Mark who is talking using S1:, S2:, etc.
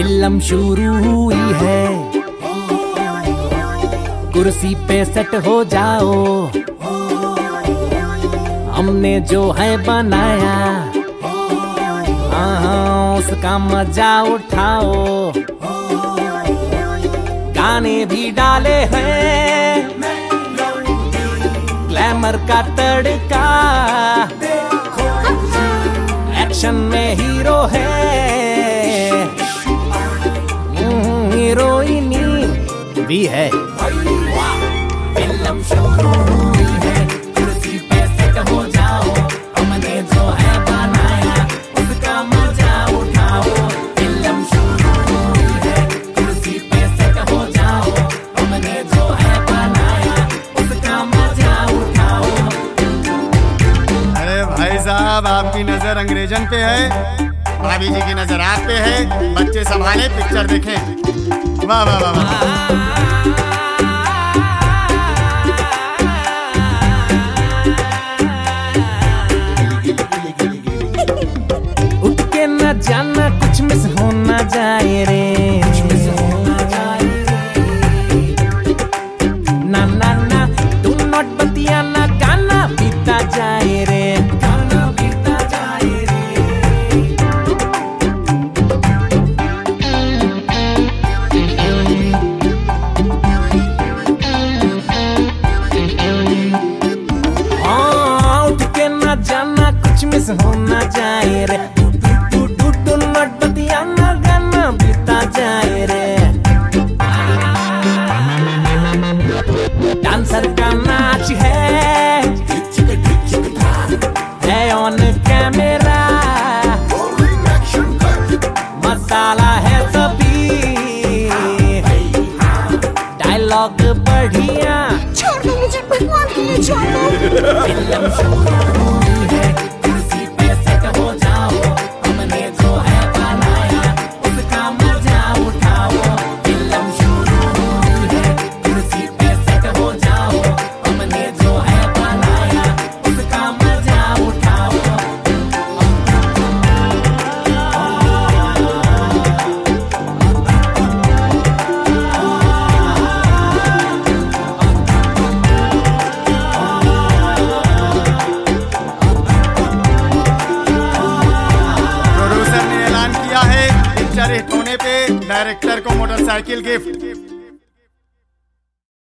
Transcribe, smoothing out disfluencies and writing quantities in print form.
S1: Film शुरू हुई है, कुर्सी पे सेट हो जाओ। हमने जो है बनाया, उसका मजा उठाओ। गाने भी डाले हैं, ग्लैमर का तड़का, एक्शन में हीरो है, हीरोइनी भी है। फिल्म शुरू हुई है, कुर्सी पे सेट हो जाओ। हमने जो है बनाया, उसका मजा उठाओ। फिल्म शुरू हुई है, कुर्सी पे सेट हो जाओ। हमने जो है बनाया, उसका मजा उठाओ।
S2: अरे भाई साहब, आपकी नजर अंग्रेजन पे है, भाभी जी की नजर आप पे है। बच्चे संभाले, पिक्चर देखें। वाह वाह वाह वाह।
S1: उठ के न जाना, कुछ मिस होना जाए रे, ना ना ना तुम नॉट बतियाना, गाना बीता जाए रे, गाना बीता जाए रे। हाँ, उठ के न जाना, कुछ मिस होना जाए रे, डांसर का नाच है ऑन कैमरा, मसाला है सभी, डायलॉग बढ़िया,
S3: छोड़ दो मुझे, भगवान के लिए छोड़ दो।
S1: फिल्म शुरू हुई है, कुर्सी पे सेट हो जाओ। हमने जो है बनाया, उसका मजा उठाओ। फिल्म शुरू हुई है, कुर्सी पे सेट हो जाओ। हमने जो है बनाया, उसका मजा उठाओ।
S2: प्रोड्यूसर ने ऐलान किया है, पिक्चर हिट होने पे डायरेक्टर को मोटरसाइकिल गिफ्ट।